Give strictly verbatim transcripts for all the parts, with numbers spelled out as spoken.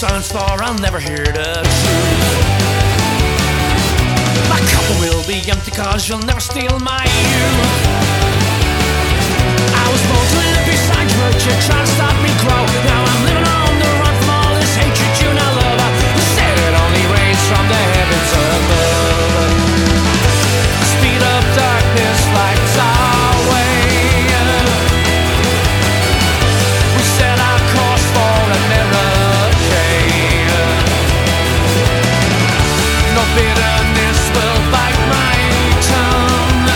silence, for I'll never hear the truth. My cup will be empty, cause you'll never steal my youth. I was born to live beside you, but you try to stop me grow. Now I'm living on the run from all this hatred you now love. Who said it only rains from the heavens above? The speed of darkness lights our way. We set our course for America. No bitterness will bite my tongue.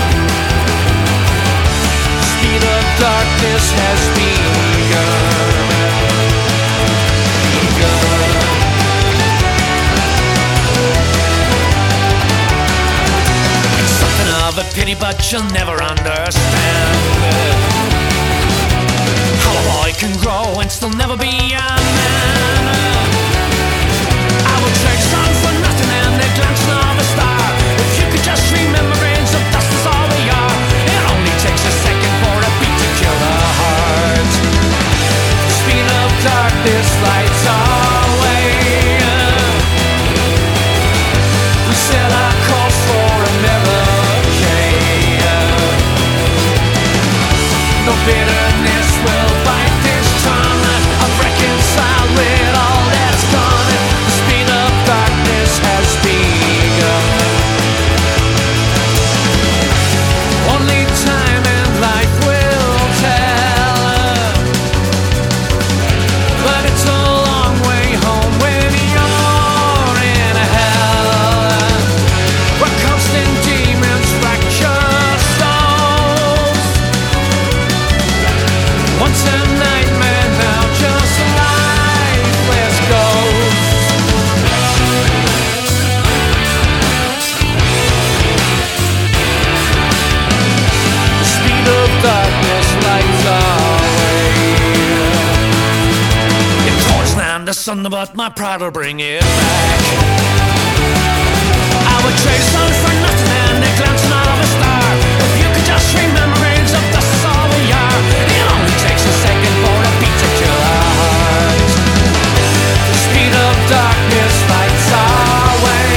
The speed of darkness has begun. Begun. It's something of a pity, but you'll never understand how a boy can grow and still never be a man. I would trade sun for nothing and the glance of a star. If you could just remember, grains of dust is all we are. It only takes a second for a beat to kill a heart. The speed of darkness lights our way. We set our course for America. No bitterness will bite this tongue. I've reconciled with all that's gone. The speed of darkness has begun. Only time and life will tell, but it's a long way home when you're in hell, where constant demons fracture souls. Once a nightmare, now just lifeless ghosts. The speed of darkness lights our way. It pours down the sun, but my pride will bring it back. I would trade sun for nothing and the glancing of a star. If you could just remember, grains of dust is all we are. It only takes a second for a beat to kill our hearts. The speed of darkness lights our way.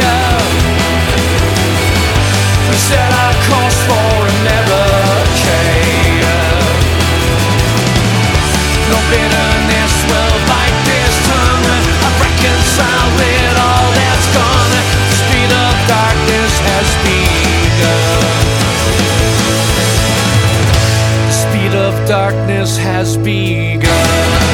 We set our course for America. No bitterness will bite this tongue. I've reconciled with all that's gone. The speed of darkness has begun. The speed of darkness has begun.